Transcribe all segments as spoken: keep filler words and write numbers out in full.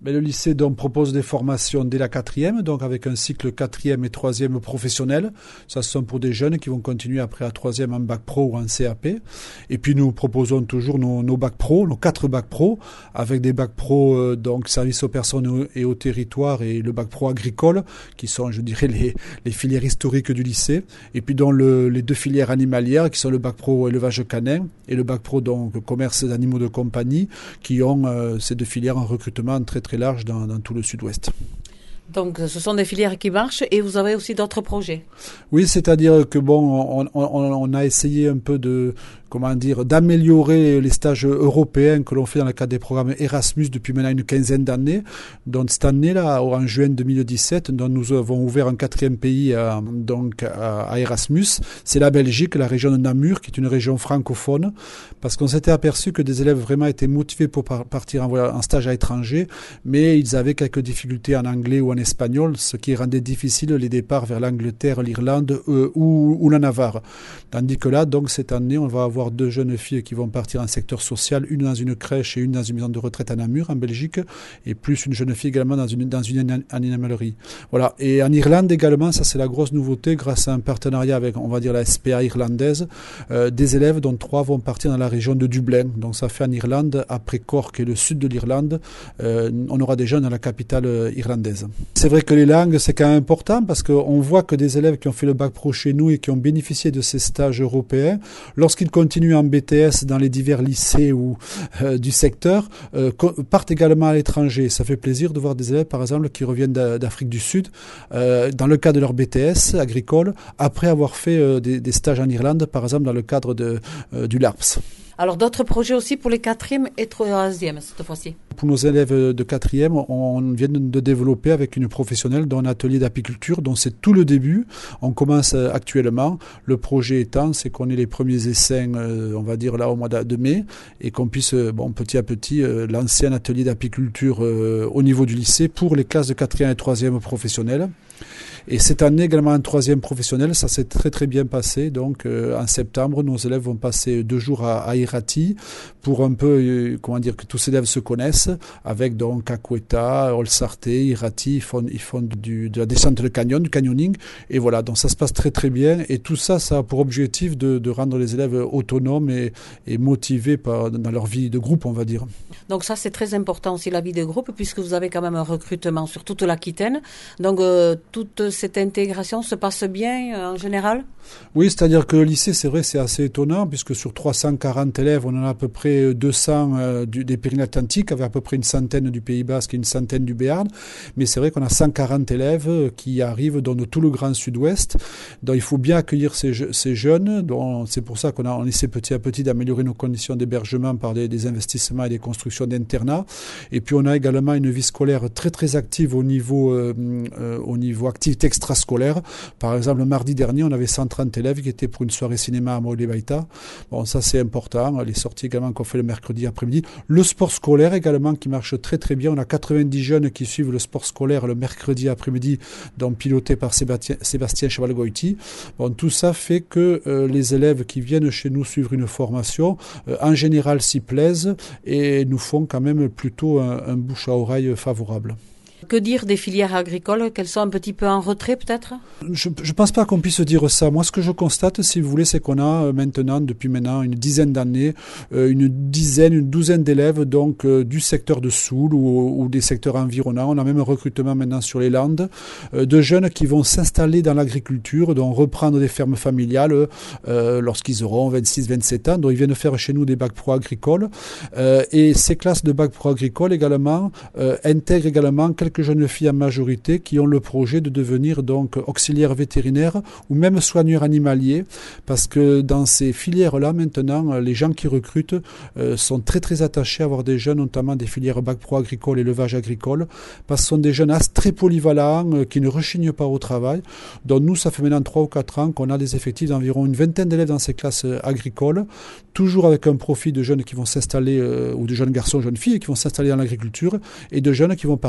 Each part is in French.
Mais le lycée donc propose des formations dès la quatrième, donc avec un cycle quatrième et troisième professionnel. Ça, ce sont pour des jeunes qui vont continuer après la troisième en bac pro ou en C A P. Et puis nous proposons toujours nos, nos bacs pro, nos quatre bacs pro, avec des bacs pro euh, donc service aux personnes et au territoire et le bac pro agricole, qui sont, je dirais, les, les filières historiques du lycée. Et puis dans le, les deux filières animalières, qui sont le bac pro élevage canin et le bac pro donc commerce d'animaux de compagnie, qui ont euh, ces deux filières en recrutement très très large dans, dans tout le sud-ouest. Donc ce sont des filières qui marchent et vous avez aussi d'autres projets. Oui, c'est-à-dire que bon, on, on, on a essayé un peu de, comment dire, d'améliorer les stages européens que l'on fait dans le cadre des programmes Erasmus depuis maintenant une quinzaine d'années. Donc cette année-là, en juin deux mille dix-sept, donc nous avons ouvert un quatrième pays à, donc à, à Erasmus. C'est la Belgique, la région de Namur, qui est une région francophone, parce qu'on s'était aperçu que des élèves vraiment étaient motivés pour par, partir en, en stage à l'étranger, mais ils avaient quelques difficultés en anglais ou en espagnol, ce qui rendait difficile les départs vers l'Angleterre, l'Irlande euh, ou, ou la Navarre. Tandis que là, donc cette année, on va avoir deux jeunes filles qui vont partir en secteur social, une dans une crèche et une dans une maison de retraite à Namur, en Belgique, et plus une jeune fille également dans une, dans une animalerie. Voilà. Et en Irlande également, ça c'est la grosse nouveauté, grâce à un partenariat avec, on va dire, la S P A irlandaise, euh, des élèves dont trois vont partir dans la région de Dublin. Donc ça fait en Irlande, après Cork et le sud de l'Irlande, euh, on aura des jeunes dans la capitale euh, irlandaise. C'est vrai que les langues, c'est quand même important, parce qu'on voit que des élèves qui ont fait le bac pro chez nous et qui ont bénéficié de ces stages européens, lorsqu'ils continuent en B T S dans les divers lycées ou euh, du secteur, euh, partent également à l'étranger. Ça fait plaisir de voir des élèves, par exemple, qui reviennent d'Afrique du Sud, euh, dans le cadre de leur B T S agricole, après avoir fait euh, des, des stages en Irlande, par exemple, dans le cadre de, euh, du LARPS. Alors d'autres projets aussi pour les quatrièmes et troisièmes cette fois-ci. Pour nos élèves de quatrième, on vient de développer avec une professionnelle dans un atelier d'apiculture, dont c'est tout le début. On commence actuellement. Le projet étant, c'est qu'on ait les premiers essaims, on va dire là au mois de mai, et qu'on puisse, bon, petit à petit, lancer un atelier d'apiculture au niveau du lycée pour les classes de quatrième et troisième professionnelles. Et cette année également un troisième professionnel, ça s'est très très bien passé. Donc euh, en septembre, nos élèves vont passer deux jours à, à Irati pour un peu, euh, comment dire, que tous ces élèves se connaissent, avec donc Akweta, Olsarté, Irati, ils font, ils font du, de la descente de canyon, du canyoning. Et voilà, donc ça se passe très très bien. Et tout ça, ça a pour objectif de, de rendre les élèves autonomes et, et motivés par, dans leur vie de groupe, on va dire. Donc ça, c'est très important aussi, la vie de groupe, puisque vous avez quand même un recrutement sur toute l'Aquitaine. Donc euh, toute cette intégration se passe bien euh, en général? Oui, c'est-à-dire que le lycée, c'est vrai, c'est assez étonnant, puisque sur trois cent quarante élèves, on en a à peu près deux cents euh, du, des Pyrénées-Atlantiques, avec à peu près une centaine du Pays Basque et une centaine du Béarn. Mais c'est vrai qu'on a cent quarante élèves qui arrivent dans tout le Grand Sud-Ouest. Donc il faut bien accueillir ces, ces jeunes. Donc, c'est pour ça qu'on a on essaie petit à petit d'améliorer nos conditions d'hébergement par des, des investissements et des constructions d'internats. Et puis on a également une vie scolaire très très active au niveau, euh, euh, au niveau activité extrascolaire. Par exemple, mardi dernier, on avait cent trente élèves qui étaient pour une soirée cinéma à Maulé-Baïta. Bon, ça c'est important. Les sorties également qu'on fait le mercredi après-midi. Le sport scolaire également qui marche très très bien. On a quatre-vingt-dix jeunes qui suivent le sport scolaire le mercredi après-midi, donc piloté par Sébastien, Sébastien Cheval-Goïti. Bon, tout ça fait que euh, les élèves qui viennent chez nous suivre une formation, euh, en général s'y plaisent et nous font quand même plutôt un, un bouche à oreille favorable. Que dire des filières agricoles, qu'elles sont un petit peu en retrait peut-être? Je ne pense pas qu'on puisse dire ça. Moi, ce que je constate, si vous voulez, c'est qu'on a maintenant, depuis maintenant une dizaine d'années, une dizaine, une douzaine d'élèves donc euh, du secteur de Soule ou, ou des secteurs environnants. On a même un recrutement maintenant sur les Landes, euh, de jeunes qui vont s'installer dans l'agriculture, donc reprendre des fermes familiales euh, lorsqu'ils auront vingt-six vingt-sept ans. Donc ils viennent faire chez nous des bacs pro agricoles. Euh, et ces classes de bacs pro agricoles également euh, intègrent également quelques jeunes filles en majorité qui ont le projet de devenir donc auxiliaires vétérinaires ou même soigneurs animaliers, parce que dans ces filières-là maintenant, les gens qui recrutent euh, sont très très attachés à avoir des jeunes, notamment des filières bac pro agricole, élevage agricole, parce que ce sont des jeunes très polyvalents euh, qui ne rechignent pas au travail. Donc nous, ça fait maintenant trois ou quatre ans qu'on a des effectifs d'environ une vingtaine d'élèves dans ces classes euh, agricoles, toujours avec un profil de jeunes qui vont s'installer, euh, ou de jeunes garçons, jeunes filles qui vont s'installer dans l'agriculture, et de jeunes qui vont partir dans tous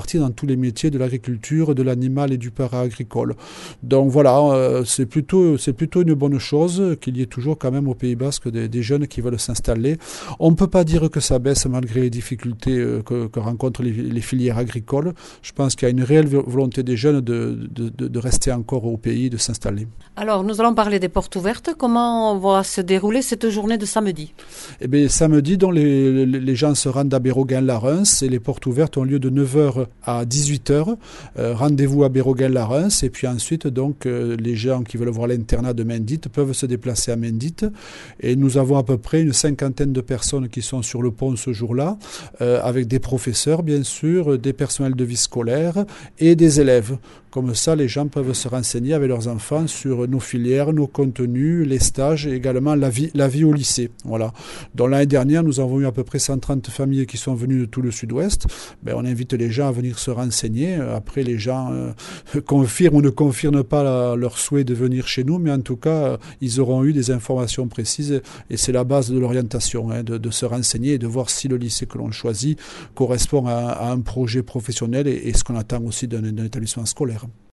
tous les métiers de l'agriculture, de l'animal et du para-agricole. Donc voilà, euh, c'est plutôt, c'est plutôt une bonne chose qu'il y ait toujours quand même au Pays Basque des, des jeunes qui veulent s'installer. On ne peut pas dire que ça baisse malgré les difficultés euh, que, que rencontrent les, les filières agricoles. Je pense qu'il y a une réelle volonté des jeunes de, de, de, de rester encore au pays, de s'installer. Alors, nous allons parler des portes ouvertes. Comment va se dérouler cette journée de samedi? Eh bien, samedi, donc, les, les gens se rendent à Béroguin-la-Reims et les portes ouvertes ont lieu de neuf heures à dix-huit heures. Euh, rendez-vous à Béroguin-la-Reims et puis ensuite, donc, euh, les gens qui veulent voir l'internat de Mendit peuvent se déplacer à Mendit. Et nous avons à peu près une cinquantaine de personnes qui sont sur le pont ce jour-là, euh, avec des professeurs, bien sûr, des personnels de vie scolaire et des élèves. Comme ça, les gens peuvent se renseigner avec leurs enfants sur nos filières, nos contenus, les stages et également la vie, la vie au lycée. Voilà. Donc l'année dernière, nous avons eu à peu près cent trente familles qui sont venues de tout le sud-ouest. Ben, on invite les gens à venir se renseigner. Après, les gens euh, confirment ou ne confirment pas la, leur souhait de venir chez nous, mais en tout cas, euh, ils auront eu des informations précises et c'est la base de l'orientation, hein, de, de se renseigner et de voir si le lycée que l'on choisit correspond à, à un projet professionnel et, et ce qu'on attend aussi d'un, d'un établissement scolaire.